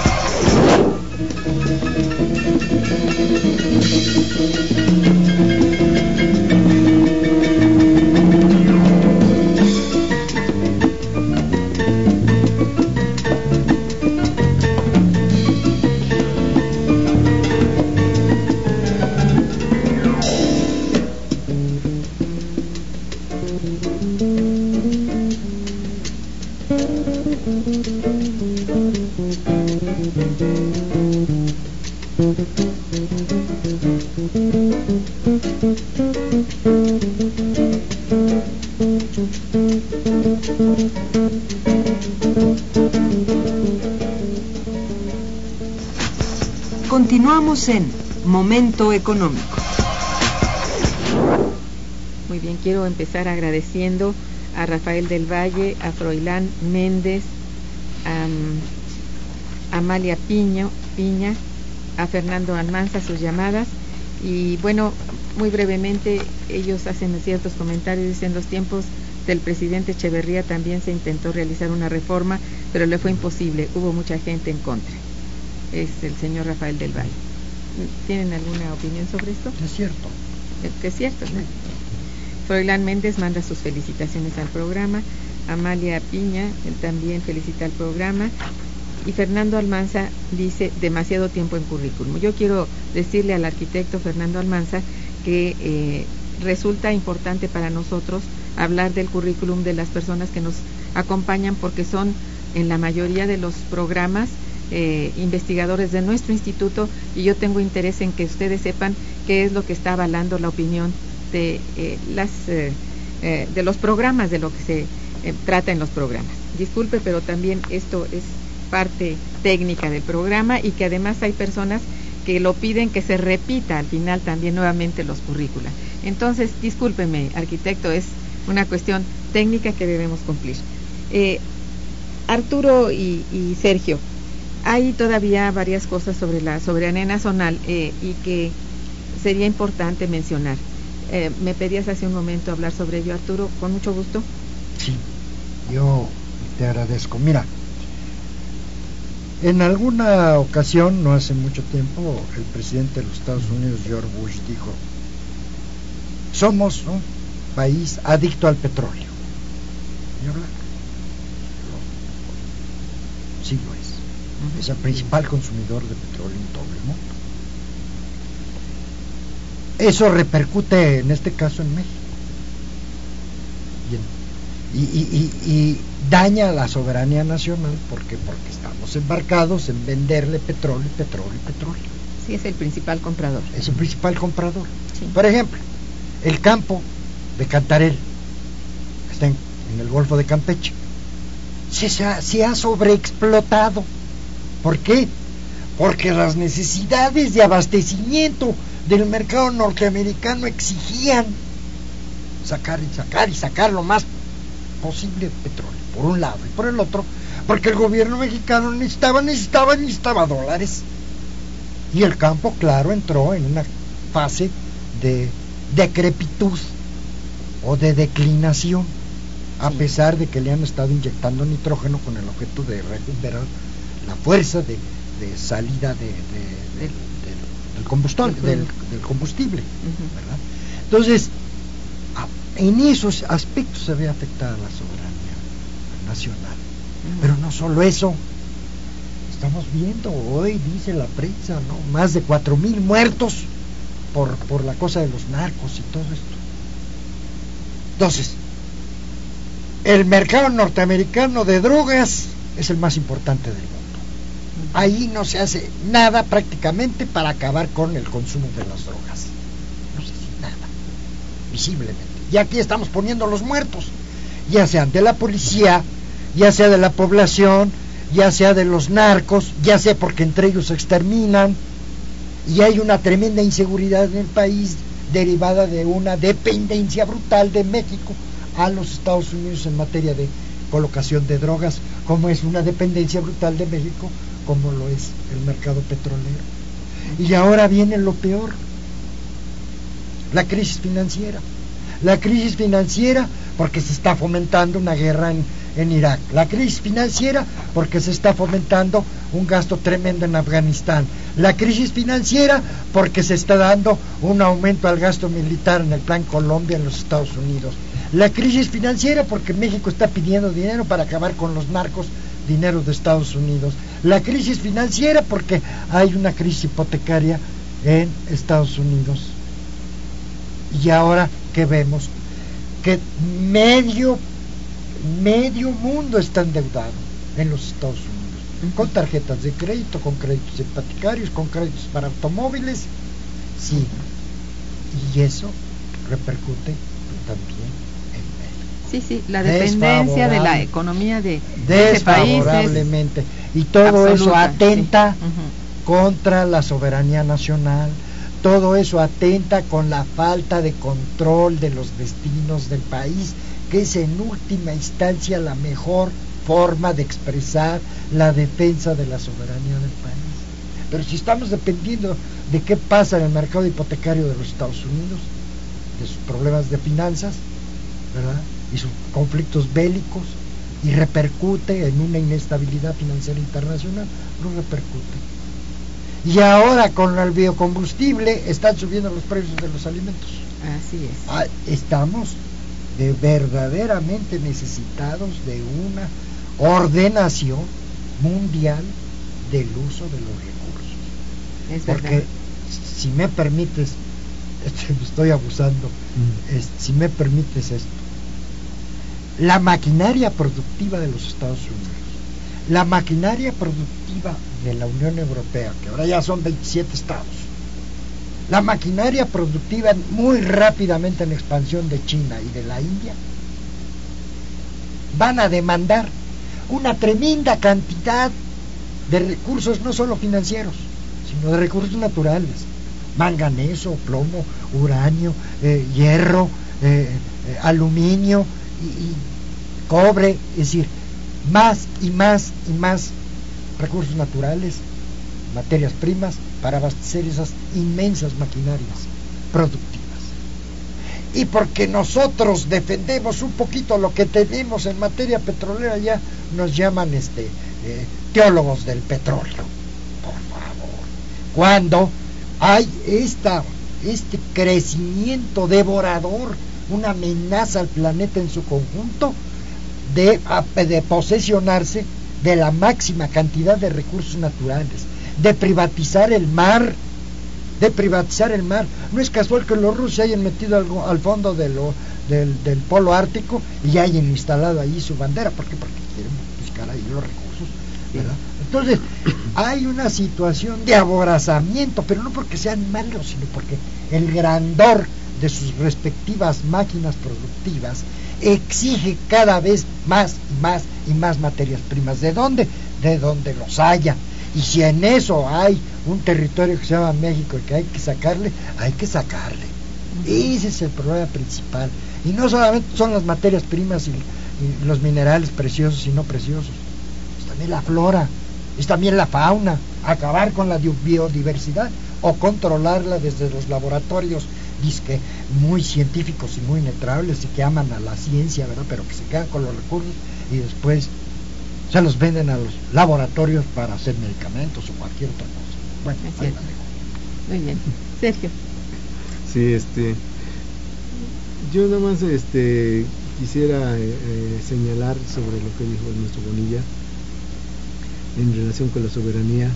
Continuamos en Momento Económico. Muy bien, quiero empezar agradeciendo a Rafael del Valle, a Froilán Méndez, a um, Amalia Piño, Piña, a Fernando Almanza sus llamadas. Y bueno, muy brevemente, ellos hacen ciertos comentarios, dicen: los tiempos del presidente Echeverría también se intentó realizar una reforma, pero le fue imposible, hubo mucha gente en contra. Es el señor Rafael del Valle. ¿Tienen alguna opinión sobre esto? Es cierto. Es que es cierto, ¿no? Froilán Méndez manda sus felicitaciones al programa, Amalia Piña él también felicita al programa, y Fernando Almanza dice: demasiado tiempo en currículum. Yo quiero decirle al arquitecto Fernando Almanza que eh, resulta importante para nosotros hablar del currículum de las personas que nos acompañan, porque son en la mayoría de los programas eh, investigadores de nuestro instituto, y yo tengo interés en que ustedes sepan qué es lo que está avalando la opinión de eh, las eh, eh, de los programas, de lo que se eh, trata en los programas. Disculpe, pero también esto es parte técnica del programa, y que además hay personas que lo piden que se repita al final también nuevamente los currícula. Entonces, discúlpeme, arquitecto, es una cuestión técnica que debemos cumplir. Eh, Arturo y, y Sergio, hay todavía varias cosas sobre la soberanía nacional eh, y que sería importante mencionar. Eh, me pedías hace un momento hablar sobre ello, Arturo, con mucho gusto. Sí, yo te agradezco. Mira, en alguna ocasión, no hace mucho tiempo, el presidente de los Estados Unidos, George Bush, dijo: somos un país adicto al petróleo. ¿Y ahora? Sí lo es. Es el principal consumidor de petróleo en todo el mundo. Eso repercute en este caso en México. Y, y, y, y daña a la soberanía nacional, ¿por qué? Porque estamos embarcados en venderle petróleo, petróleo, petróleo. Sí, es el principal comprador. Es el principal comprador. Sí. Por ejemplo, el campo de Cantarell, que está en, en el Golfo de Campeche, se, se, ha, se ha sobreexplotado. ¿Por qué? Porque las necesidades de abastecimiento del mercado norteamericano exigían sacar y sacar y sacar lo más posible de petróleo, por un lado, y por el otro, porque el gobierno mexicano necesitaba, necesitaba, necesitaba dólares. Y el campo, claro, entró en una fase de decrepitud o de declinación, a sí. pesar de que le han estado inyectando nitrógeno con el objeto de recuperar la fuerza de, de salida de, de, de, de, del combustible, del, del combustible, uh-huh. ¿verdad? Entonces, en esos aspectos se ve afectada la soberanía nacional. Uh-huh. Pero no solo eso, estamos viendo hoy, dice la prensa, ¿no? Más de cuatro mil muertos por, por la cosa de los narcos y todo esto. Entonces, el mercado norteamericano de drogas es el más importante del mundo. Ahí no se hace nada prácticamente para acabar con el consumo de las drogas. No se hace nada, visiblemente. Y aquí estamos poniendo los muertos, ya sean de la policía, ya sea de la población, ya sea de los narcos, ya sea porque entre ellos se exterminan, y hay una tremenda inseguridad en el país derivada de una dependencia brutal de México a los Estados Unidos en materia de colocación de drogas, como es una dependencia brutal de México, como lo es el mercado petrolero. Y ahora viene lo peor, la crisis financiera. La crisis financiera porque se está fomentando una guerra en, en Irak. La crisis financiera porque se está fomentando un gasto tremendo en Afganistán. La crisis financiera porque se está dando un aumento al gasto militar en el Plan Colombia en los Estados Unidos. La crisis financiera porque México está pidiendo dinero para acabar con los narcos, dinero de Estados Unidos. La crisis financiera porque hay una crisis hipotecaria en Estados Unidos. Y ahora que vemos que medio medio mundo está endeudado en los Estados Unidos, uh-huh. con tarjetas de crédito, con créditos hipotecarios, con créditos para automóviles, sí, uh-huh. y eso repercute también en México. Sí, sí, la dependencia de la economía de, de ese país desfavorablemente, y todo absoluta, eso atenta sí. uh-huh. contra la soberanía nacional. Todo eso atenta con la falta de control de los destinos del país, que es en última instancia la mejor forma de expresar la defensa de la soberanía del país. Pero si estamos dependiendo de qué pasa en el mercado hipotecario de los Estados Unidos, de sus problemas de finanzas, ¿verdad?, y sus conflictos bélicos, y repercute en una inestabilidad financiera internacional, no repercute. Y ahora con el biocombustible están subiendo los precios de los alimentos. Así es. Ah, estamos de verdaderamente necesitados de una ordenación mundial del uso de los recursos. Es Porque verdad. si me permites, estoy abusando, mm. es, si me permites esto, la maquinaria productiva de los Estados Unidos, la maquinaria productiva de la Unión Europea, que ahora ya son veintisiete estados, la maquinaria productiva muy rápidamente en expansión de China y de la India, van a demandar una tremenda cantidad de recursos, no solo financieros, sino de recursos naturales, manganeso, plomo, uranio, eh, hierro, eh, eh, aluminio y, y cobre, es decir, más y más y más recursos naturales, materias primas, para abastecer esas inmensas maquinarias productivas. Y porque nosotros defendemos un poquito lo que tenemos en materia petrolera, ya nos llaman este eh, teólogos del petróleo. Por favor, cuando hay esta este crecimiento devorador, una amenaza al planeta en su conjunto, de, de posesionarse de la máxima cantidad de recursos naturales, de privatizar el mar, de privatizar el mar. No es casual que los rusos se hayan metido al, al fondo de lo, del, del polo ártico y hayan instalado ahí su bandera. ¿Por qué? Porque quieren buscar ahí los recursos, ¿verdad? Entonces, hay una situación de aborazamiento, pero no porque sean malos, sino porque el grandor de sus respectivas máquinas productivas exige cada vez más y más y más materias primas. ¿De dónde? De donde los haya. Y si en eso hay un territorio que se llama México y que hay que sacarle, hay que sacarle. Ese es el problema principal. Y no solamente son las materias primas y, y los minerales preciosos y no preciosos, es también la flora, es también la fauna. Acabar con la biodiversidad o controlarla desde los laboratorios disque muy científicos y muy neutrales y que aman a la ciencia, ¿verdad? Pero que se quedan con los recursos y después se los venden a los laboratorios para hacer medicamentos o cualquier otra cosa. Bueno, es cierto. Muy bien. Sergio. Sí, este, yo nada más este, quisiera eh, señalar sobre lo que dijo nuestro Bonilla en relación con la soberanía,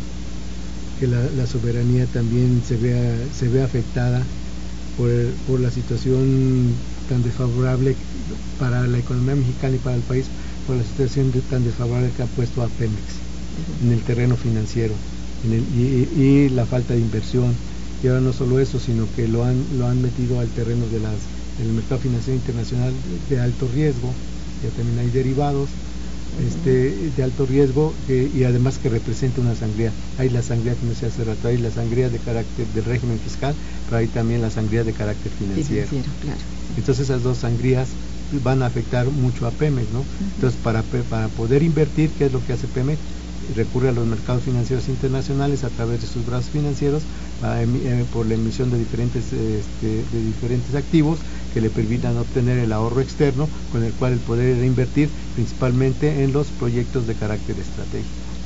que la, la soberanía también se vea, se ve afectada por, por la situación tan desfavorable para la economía mexicana y para el país, por la situación de, tan desfavorable que ha puesto a Pemex uh-huh. en el terreno financiero en el, y, y la falta de inversión. Y ahora no solo eso, sino que lo han lo han metido al terreno de las del mercado financiero internacional de, de alto riesgo. Ya también hay derivados uh-huh. este de alto riesgo que, y además que representa una sangría. Hay la sangría que no se hace rato, hay la sangría de carácter del régimen fiscal, pero hay también la sangría de carácter financiero. financiero claro. Entonces esas dos sangrías van a afectar mucho a Pemex, ¿no? Uh-huh. Entonces para para poder invertir, ¿qué es lo que hace Pemex? Recurre a los mercados financieros internacionales a través de sus brazos financieros a, eh, por la emisión de diferentes este, de diferentes activos que le permitan obtener el ahorro externo con el cual el poder reinvertir principalmente en los proyectos de carácter estratégico.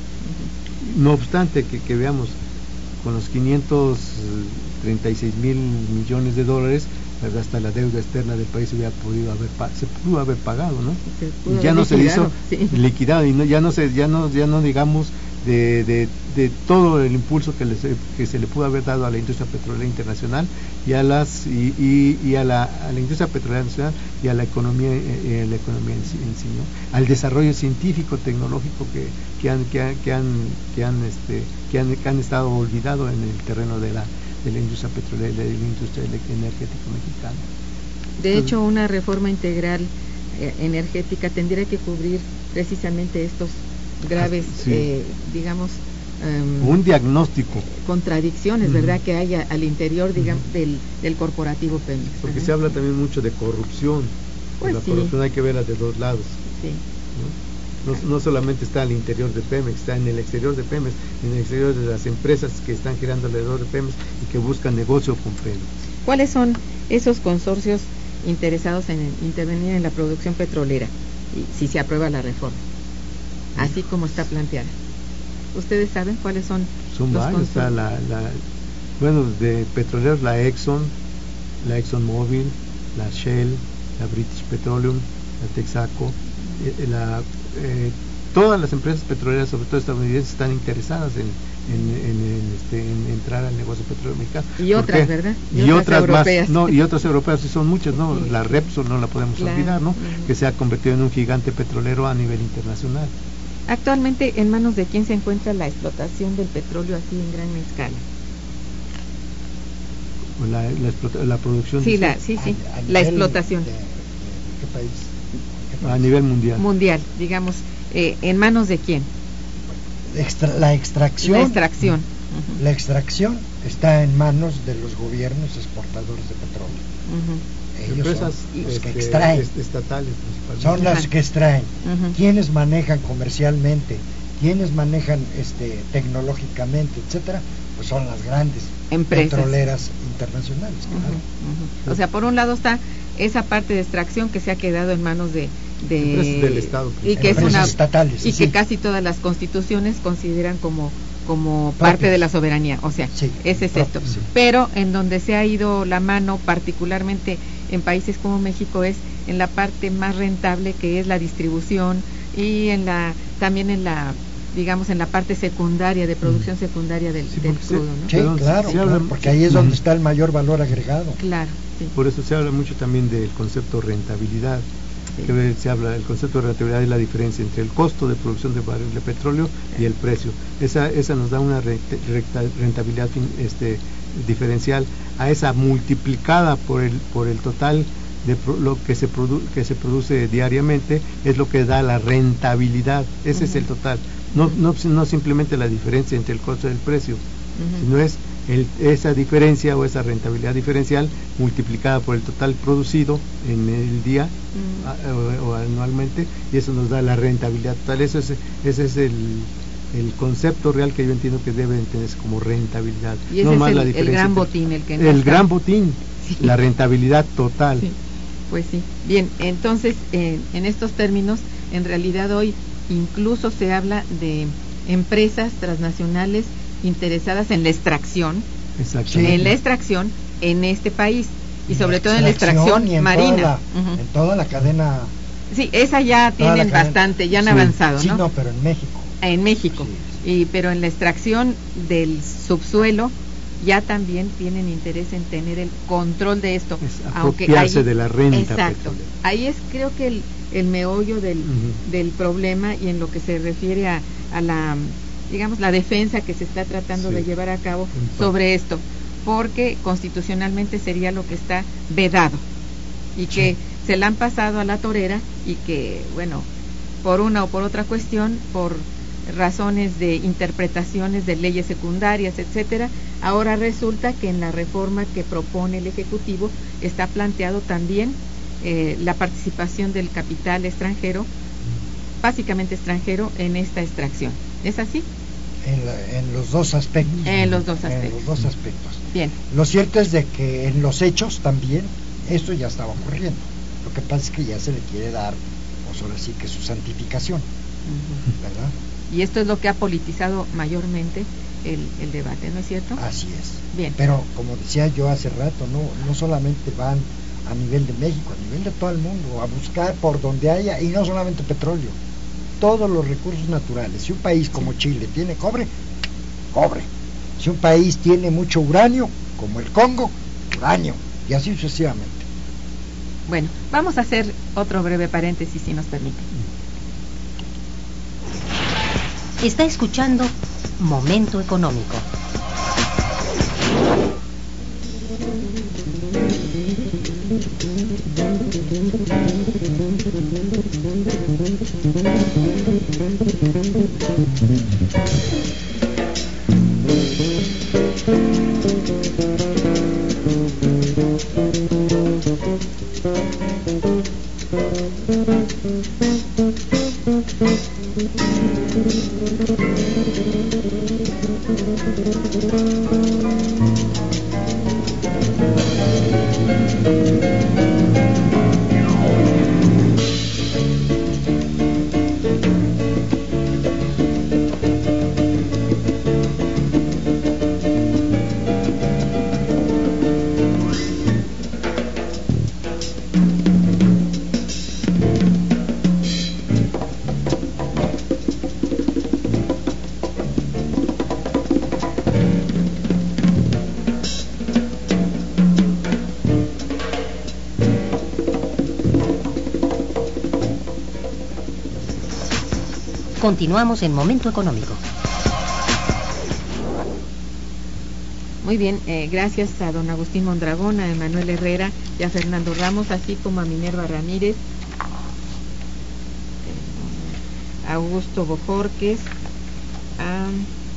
Uh-huh. No obstante que, que veamos con los quinientos treinta y seis mil millones de dólares, hasta la deuda externa del país se hubiera podido haber se pudo haber pagado, ¿no? Y ya no se hizo sí. liquidado y no, ya no se ya no ya no digamos de, de, de todo el impulso que, les, que se le pudo haber dado a la industria petrolera internacional y a las y, y, y a la a la industria petrolera nacional y a la economía eh, la economía en sí, en sí, ¿no? Al desarrollo científico tecnológico que, que han que han que han que han este que han, que han estado olvidados en el terreno de la de la industria petrolera y de la industria energética mexicana. De hecho, una reforma integral eh, energética tendría que cubrir precisamente estos graves, sí. eh, digamos, um, un diagnóstico, contradicciones, uh-huh. ¿verdad?, que hay al interior, digamos, uh-huh. del, del corporativo Pemex. Porque uh-huh. se habla también mucho de corrupción. Pues la sí. corrupción hay que verla de dos lados. Sí. ¿no? No, no solamente está al interior de Pemex, está en el exterior de Pemex, en el exterior de las empresas que están girando alrededor de Pemex y que buscan negocio con Pemex. ¿Cuáles son esos consorcios interesados en intervenir en la producción petrolera, y, si se aprueba la reforma, así como está planteada? ¿Ustedes saben cuáles son? Son los varios, está la, la, bueno, de petroleros, la Exxon, la ExxonMobil, la Shell, la British Petroleum, la Texaco, eh, la Eh, todas las empresas petroleras, sobre todo estadounidenses, están interesadas en, en, en, en, este, en entrar al negocio petrolero mexicano. Y otras, ¿verdad? Y, y otras, otras más, no, y otras europeas, sí son muchas, ¿no? Sí. La Repsol no la podemos claro. olvidar, ¿no? Uh-huh. Que se ha convertido en un gigante petrolero a nivel internacional. Actualmente, ¿en manos de quién se encuentra la explotación del petróleo así en gran escala? La, la, explota, la producción. Sí, la, sí, sí, a, a la explotación. De, de, ¿de qué país? A nivel mundial. Mundial, digamos, eh, ¿en manos de quién? Extra, la extracción. La extracción. Uh-huh. La extracción está en manos de los gobiernos exportadores de petróleo. Uh-huh. Ellos Empresas son los este, que extraen. Estatales. Son uh-huh. las que extraen. Uh-huh. ¿Quiénes manejan comercialmente? ¿Quiénes manejan este, tecnológicamente, etcétera? Pues son las grandes empresas petroleras internacionales. Claro. Uh-huh. Uh-huh. O sea, por un lado está esa parte de extracción que se ha quedado en manos de, de del Estado, y que es una estatales, y sí. que casi todas las constituciones consideran como como Propios. parte de la soberanía, o sea, sí, ese es Propios, esto. Sí. Pero en donde se ha ido la mano, particularmente en países como México, es en la parte más rentable, que es la distribución, y en la también en la digamos en la parte secundaria de producción secundaria del, sí, del crudo, ¿no? Sí, claro, sí, claro, porque ahí es donde está el mayor valor agregado. Claro. Sí. Por eso se habla mucho también del concepto rentabilidad, sí. que se habla, el concepto de rentabilidad es la diferencia entre el costo de producción de barril de petróleo y el precio. Esa, esa nos da una rentabilidad este, diferencial a esa multiplicada por el, por el total de pro, lo que se, produ, que se produce diariamente, es lo que da la rentabilidad. Ese uh-huh. es el total. No, no, no simplemente la diferencia entre el costo y el precio, uh-huh. sino es el, esa diferencia o esa rentabilidad diferencial multiplicada por el total producido en el día uh-huh. a, o, o anualmente, y eso nos da la rentabilidad total. Eso es, ese es el, el concepto real que yo entiendo que debe entenderse como rentabilidad. Y ese no es más el, la diferencia el gran entre, botín, el que el no está. gran botín, sí. la rentabilidad total. Sí. Pues sí. Bien, entonces eh, en estos términos, en realidad hoy incluso se habla de empresas transnacionales interesadas en la extracción, en la extracción en este país y sobre todo en la extracción y en marina. Toda la, uh-huh. En toda la cadena. Sí, esa ya tienen bastante, ya han sí, avanzado, sí, ¿no? no, pero en México. En México, sí, sí. Y, pero en la extracción del subsuelo ya también tienen interés en tener el control de esto, es aunque apropiarse ahí, de la renta exacto, petrolera. Ahí es creo que el, el meollo del, uh-huh. del problema, y en lo que se refiere a, a la, digamos, la defensa que se está tratando sí. de llevar a cabo sobre esto, porque constitucionalmente sería lo que está vedado y que sí. se la han pasado a la torera, y que, bueno, por una o por otra cuestión, por razones de interpretaciones de leyes secundarias, etcétera, ahora resulta que en la reforma que propone el Ejecutivo está planteado también eh, la participación del capital extranjero, básicamente extranjero, en esta extracción. ¿Es así? En, la, en los dos aspectos. En los dos aspectos. En los dos aspectos. Bien. Lo cierto es de que en los hechos también esto ya estaba ocurriendo. Lo que pasa es que ya se le quiere dar, pues ahora sí que su santificación, uh-huh. ¿verdad? Y esto es lo que ha politizado mayormente el, el debate, ¿no es cierto? Así es. Bien. Pero como decía yo hace rato, no, no solamente van a nivel de México, a nivel de todo el mundo, a buscar por donde haya, y no solamente petróleo, todos los recursos naturales. Si un país como Chile tiene cobre, cobre. Si un país tiene mucho uranio, como el Congo, uranio, y así sucesivamente. Bueno, vamos a hacer otro breve paréntesis, si nos permite. Está escuchando Momento Económico. Continuamos en Momento Económico. Muy bien, eh, gracias a don Agustín Mondragón, a Emanuel Herrera y a Fernando Ramos, así como a Minerva Ramírez, a Augusto Bojorques, a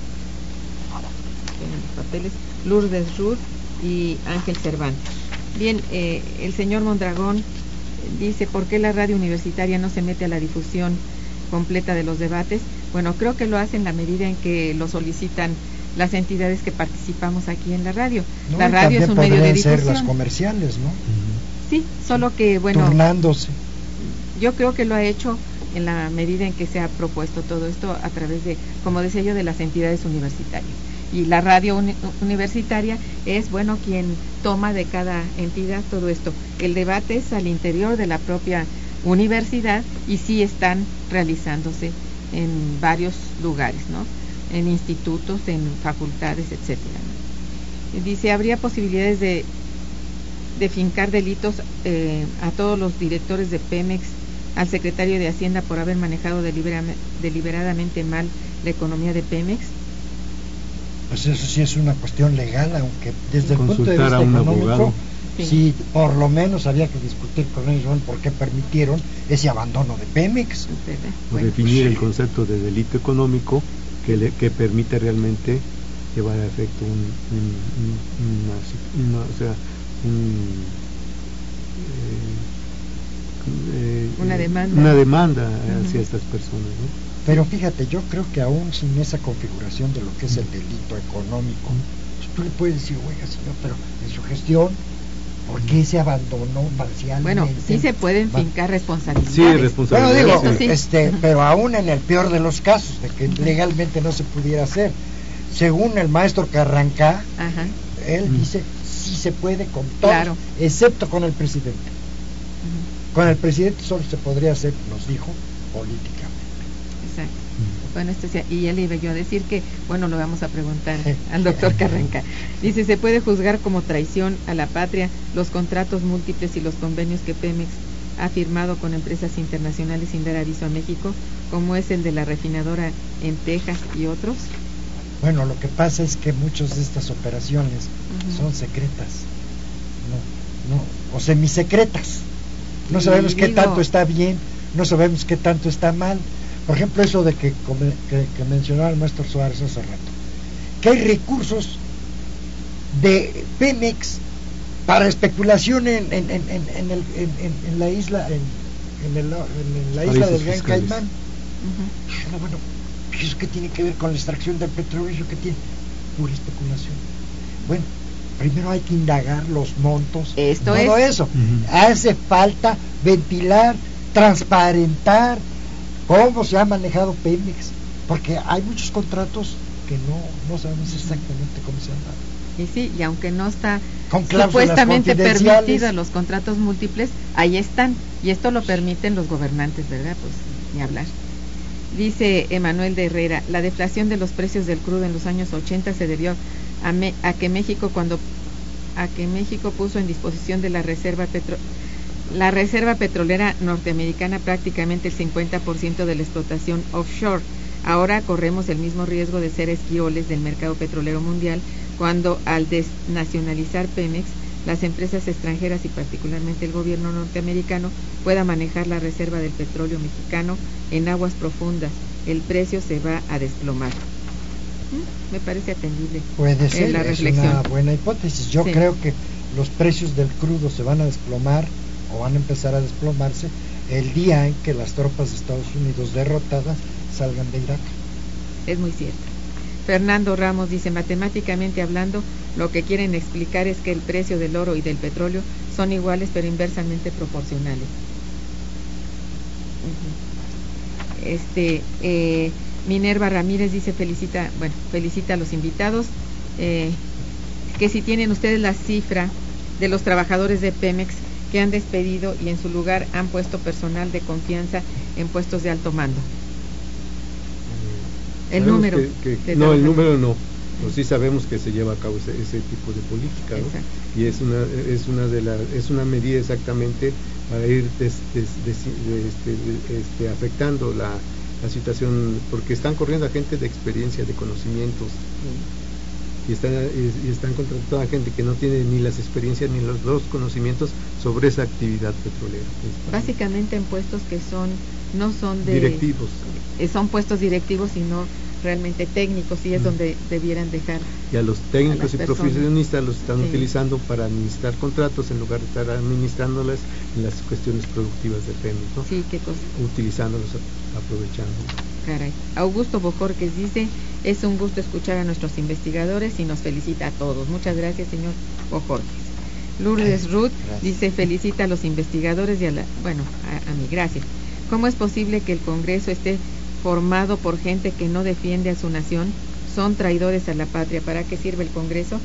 los papeles, Lourdes Ruth y Ángel Cervantes. Bien, eh, el señor Mondragón dice, ¿por qué la radio universitaria no se mete a la difusión completa de los debates? Bueno, creo que lo hace en la medida en que lo solicitan las entidades que participamos aquí en la radio. No, la radio es un medio de difusión. Ser las comerciales, ¿no? Sí, solo que, bueno, turnándose. Yo creo que lo ha hecho en la medida en que se ha propuesto todo esto a través de, como decía yo, de las entidades universitarias. Y la radio uni universitaria es, bueno, quien toma de cada entidad todo esto. El debate es al interior de la propia universidad y sí están realizándose en varios lugares, ¿no? En institutos, en facultades, etcétera. Dice, ¿habría posibilidades de de fincar delitos eh, a todos los directores de Pemex, al secretario de Hacienda por haber manejado delibera, deliberadamente mal la economía de Pemex? Pues eso sí es una cuestión legal, aunque desde el punto de Consultar vista a un económico, abogado. Sí. sí, por lo menos había que discutir con ellos ¿no? por qué permitieron ese abandono de Pemex. ¿Verdad? O Bueno, definir sí. el concepto de delito económico que, le, que permite realmente llevar a efecto un, un, un- una, una- o sea, un, eh, eh, Una demanda. una demanda hacia Ujú. estas personas, ¿no? Pero fíjate, yo creo que aún sin esa configuración de lo que es el delito económico, pues tú le puedes decir, oiga señor, pero en su gestión, ¿por qué se abandonó parcialmente? bueno, sí se pueden Va- fincar responsabilidades. Sí, Bueno, responsabilidad. digo, Eso sí. este, pero aún en el peor de los casos, de que legalmente no se pudiera hacer, según el maestro Carrancá, Ajá. él Mm. dice, sí se puede con todo, Claro. excepto con el presidente. Ujú. Con el presidente solo se podría hacer, nos dijo, políticamente. Exacto. Bueno, esto sí, y ya le iba yo a decir que, bueno, lo vamos a preguntar Sí. al doctor Carranca. Dice, ¿se puede juzgar como traición a la patria los contratos múltiples y los convenios que Pemex ha firmado con empresas internacionales sin dar aviso a México, como es el de la refinadora en Texas y otros? Bueno, lo que pasa es que muchas de estas operaciones Ujú. son secretas, no, no, o semisecretas. No Y sabemos qué digo- tanto está bien, no sabemos qué tanto está mal. Por ejemplo, eso de que, come- que, que mencionaba el maestro Suárez hace rato, que hay recursos de Pemex para especulación en, en, en, en, en el, en, en- en la isla, en, en, el- en la isla Paraísos del Gran fiscales. Caimán. Ujú. No, bueno, ¿eso qué tiene que ver con la extracción del petróleo? ¿Eso qué tiene? Pura especulación. Bueno, primero hay que indagar los montos, Esto todo es. eso. Ujú. Hace falta ventilar, transparentar cómo se ha manejado Pemex, porque hay muchos contratos que no, no sabemos exactamente cómo se han dado. Y sí, y aunque no está Con cláusulas supuestamente confidenciales. permitido los contratos múltiples, ahí están, y esto lo permiten los gobernantes, ¿verdad? Pues ni hablar. Dice Emanuel de Herrera, la deflación de los precios del crudo en los años ochenta se debió a, me, a que México cuando a que México puso en disposición de la reserva petro, la reserva petrolera norteamericana prácticamente el cincuenta por ciento de la explotación offshore. Ahora corremos el mismo riesgo de ser esquioles del mercado petrolero mundial cuando al desnacionalizar Pemex, las empresas extranjeras y particularmente el gobierno norteamericano pueda manejar la reserva del petróleo mexicano en aguas profundas. El precio se va a desplomar. ¿Mm? Me parece atendible. Puede eh, ser, la es reflexión. una buena hipótesis. Yo Sí. creo que los precios del crudo se van a desplomar o van a empezar a desplomarse el día en que las tropas de Estados Unidos derrotadas salgan de Irak. Es muy cierto. Fernando Ramos dice, matemáticamente hablando, lo que quieren explicar es que el precio del oro y del petróleo son iguales pero inversamente proporcionales. Ujú. Este, eh, Minerva Ramírez dice, felicita, bueno, felicita a los invitados, eh, que si tienen ustedes la cifra de los trabajadores de Pemex que han despedido y en su lugar han puesto personal de confianza en puestos de alto mando. El Sabemos número. que- que- de no, el trabajadores. número no. Pero sí sabemos que se lleva a cabo ese, ese tipo de política, ¿no? Exacto. Y es una es una de las es una medida exactamente para ir des- des- des- de- este, de- este, afectando la, la situación, porque están corriendo a gente de experiencia, de conocimientos, y están y, y están contratando a gente que no tiene ni las experiencias ni los dos conocimientos sobre esa actividad petrolera. Básicamente en puestos que son no son de directivos. eh, son puestos directivos sino realmente técnicos, y es Mm. donde debieran dejar. Y a los técnicos a las y personas. profesionistas los están Sí. utilizando para administrar contratos en lugar de estar administrándolas en las cuestiones productivas de Pemex, ¿no? Sí, qué cosa, Utilizándolos, a- aprovechando. caray. Augusto Bojorquez dice, es un gusto escuchar a nuestros investigadores y nos felicita a todos. Muchas gracias, señor Bojorquez. Lourdes Ruth Gracias. dice, felicita a los investigadores y a la, bueno, a, a mí, gracias. ¿Cómo es posible que el Congreso esté formado por gente que no defiende a su nación? Son traidores a la patria. ¿Para qué sirve el Congreso?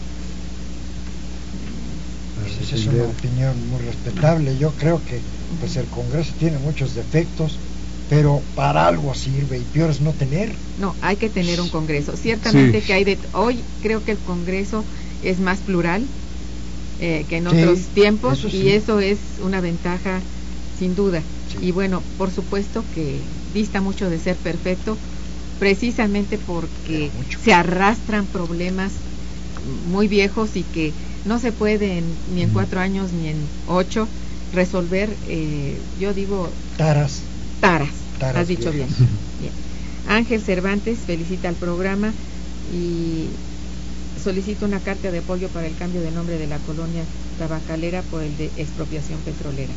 Pues Para esa es defender- una opinión muy respetable. Yo creo que pues el Congreso tiene muchos defectos, pero para algo sirve, y peor es no tener. No, hay que tener un Congreso. Ciertamente Sí. que hay de... Hoy creo que el Congreso es más plural, eh, que en Sí, otros tiempos, eso sí. y eso es una ventaja sin duda. Sí. Y bueno, por supuesto que dista mucho de ser perfecto, precisamente porque Mucho. se arrastran problemas muy viejos y que no se puede en- ni en Mm. cuatro años ni en ocho resolver, eh, yo digo, Taras. taras. Taras Has dicho bien. viejas. Bien. Ángel Cervantes felicita al programa y solicita una carta de apoyo para el cambio de nombre de la colonia tabacalera por el de expropiación petrolera.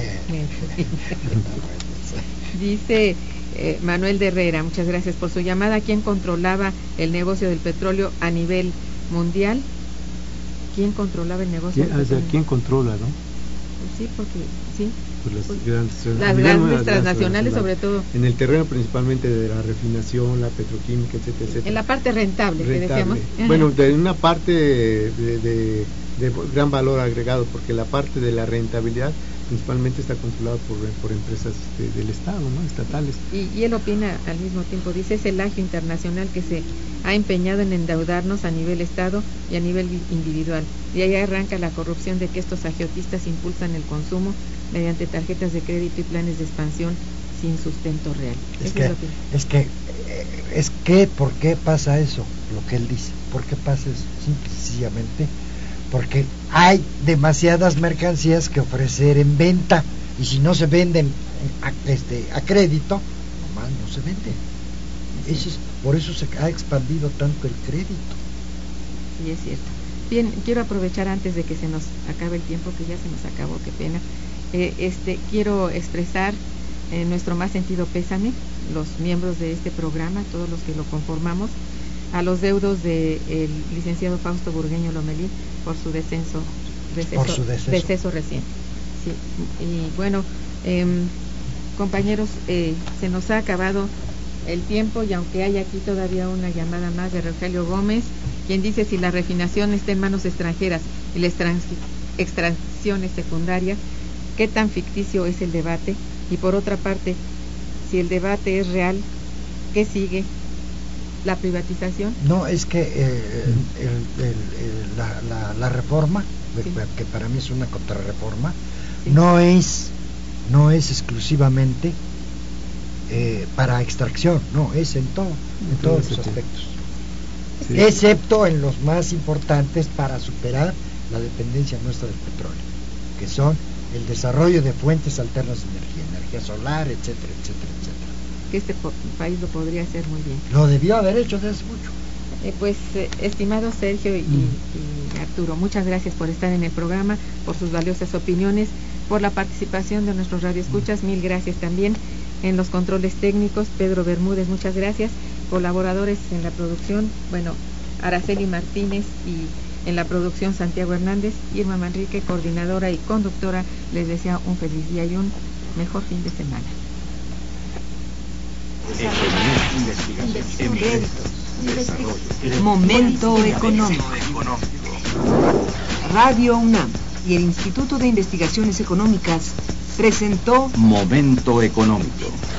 Dice eh, Manuel de Herrera, muchas gracias por su llamada. ¿Quién controlaba el negocio del petróleo a nivel mundial? ¿Quién controlaba el negocio ¿Quién, del o sea, petróleo? ¿quién controla, no? Sí, porque sí. Pues las Pues, grandes, las a nivel grandes mundial, transnacionales, las- sobre todo. En el terreno principalmente de la refinación, la petroquímica, etcétera, etcétera. En la parte rentable, que Rentable. decíamos. Bueno, de una parte de, de, de gran valor agregado, porque la parte de la rentabilidad principalmente está controlada por, por empresas de- del Estado, ¿no? Estatales. Y, y él opina al mismo tiempo, dice, es el agio internacional que se ha empeñado en endeudarnos a nivel Estado y a nivel vi- individual. Y ahí arranca la corrupción de que estos agiotistas impulsan el consumo mediante tarjetas de crédito y planes de expansión sin sustento real. Es Eso que, es lo que- es que, eh, es que, ¿por qué pasa eso? Lo que él dice. ¿Por qué pasa eso? Simple y sencillamente porque hay demasiadas mercancías que ofrecer en venta y si no se venden a, este, a crédito, nomás no se venden. Eso es, por eso se ha expandido tanto el crédito. Sí, es cierto. Bien, quiero aprovechar antes de que se nos acabe el tiempo, que ya se nos acabó, qué pena. Eh, este, quiero expresar eh, nuestro más sentido pésame, los miembros de este programa, todos los que lo conformamos, a los deudos del licenciado Fausto Burgueño Lomelí por su descenso, deceso, Por su deceso. deceso reciente. Sí, y bueno, eh, compañeros, eh, se nos ha acabado el tiempo y aunque hay aquí todavía una llamada más de Rogelio Gómez, quien dice si la refinación está en manos extranjeras y la extracción es secundaria, ¿qué tan ficticio es el debate? Y por otra parte, si el debate es real, ¿qué sigue? ¿La privatización? No, es que eh, el, el, el, la, la, la reforma, Sí. que para mí es una contrarreforma, Sí. no es no es exclusivamente eh, para extracción, no, es en todo, en todo todos los ese aspectos, Sí. excepto en los más importantes para superar la dependencia nuestra del petróleo, que son el desarrollo de fuentes alternas de energía, energía solar, etcétera, etcétera, etcétera. Que este po- país lo podría hacer muy bien. Lo debió haber hecho desde hace mucho. Eh, pues, eh, estimado Sergio y, y Arturo, muchas gracias por estar en el programa, por sus valiosas opiniones, por la participación de nuestros radioescuchas, mil gracias también. En los controles técnicos, Pedro Bermúdez, muchas gracias. Colaboradores en la producción, bueno, Araceli Martínez, y en la producción Santiago Hernández, Irma Manrique, coordinadora y conductora, les desea un feliz día y un mejor fin de semana. Momento económico. Radio UNAM y el Instituto de Investigaciones Económicas presentó Momento económico.